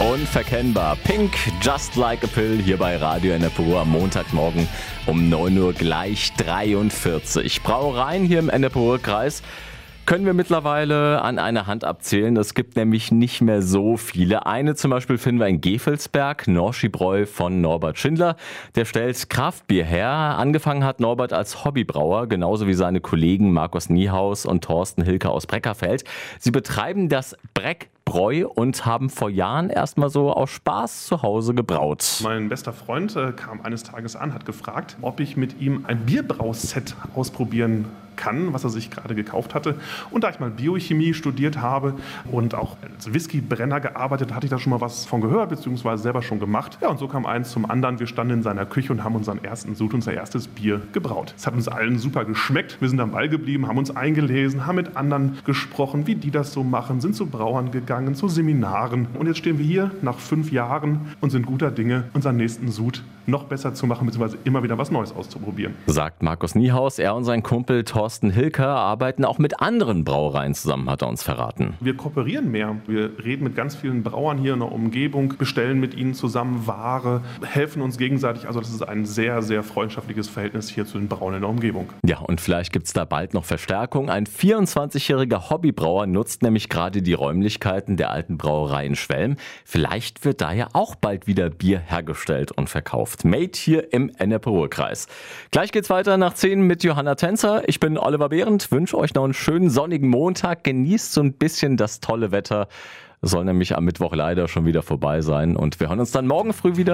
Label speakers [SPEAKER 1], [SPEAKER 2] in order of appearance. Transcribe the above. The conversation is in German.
[SPEAKER 1] Unverkennbar. Pink, Just Like a Pill, hier bei Radio Ennepe am Montagmorgen um 9 Uhr gleich 43. Brauereien hier im Ennepe-Kreis können wir mittlerweile an einer Hand abzählen. Es gibt nämlich nicht mehr so viele. Eine zum Beispiel finden wir in Gevelsberg, Norschibräu von Norbert Schindler. Der stellt Kraftbier her. Angefangen hat Norbert als Hobbybrauer, genauso wie seine Kollegen Markus Niehaus und Thorsten Hilke aus Breckerfeld. Sie betreiben das Breckbräu und haben vor Jahren erstmal so aus Spaß zu Hause gebraut.
[SPEAKER 2] Mein bester Freund kam eines Tages an, hat gefragt, ob ich mit ihm ein Bierbrauset ausprobieren kann, was er sich gerade gekauft hatte. Und da ich mal Biochemie studiert habe und auch als Whiskybrenner gearbeitet, hatte ich da schon mal was von gehört, beziehungsweise selber schon gemacht. Ja, und so kam eins zum anderen. Wir standen in seiner Küche und haben unseren ersten Sud, unser erstes Bier gebraut. Es hat uns allen super geschmeckt. Wir sind am Ball geblieben, haben uns eingelesen, haben mit anderen gesprochen, wie die das so machen, sind zu Brauern gegangen, zu Seminaren. Und jetzt stehen wir hier nach 5 Jahren und sind guter Dinge, unseren nächsten Sud noch besser zu machen, beziehungsweise immer wieder was Neues auszuprobieren.
[SPEAKER 1] Sagt Markus Niehaus. Er und sein Kumpel Thorsten Hilke arbeiten auch mit anderen Brauereien zusammen, hat er uns verraten.
[SPEAKER 2] Wir kooperieren mehr. Wir reden mit ganz vielen Brauern hier in der Umgebung, bestellen mit ihnen zusammen Ware, helfen uns gegenseitig. Also das ist ein sehr, sehr freundschaftliches Verhältnis hier zu den Brauern in der Umgebung.
[SPEAKER 1] Ja, und vielleicht gibt es da bald noch Verstärkung. Ein 24-jähriger Hobbybrauer nutzt nämlich gerade die Räumlichkeiten der alten Brauerei in Schwelm. Vielleicht wird da ja auch bald wieder Bier hergestellt und verkauft. Made hier im Ennepe-Ruhr-Kreis. Gleich geht's weiter nach 10 mit Johanna Tänzer. Ich bin Oliver Behrendt, wünsche euch noch einen schönen sonnigen Montag. Genießt so ein bisschen das tolle Wetter. Es soll nämlich am Mittwoch leider schon wieder vorbei sein. Und wir hören uns dann morgen früh wieder.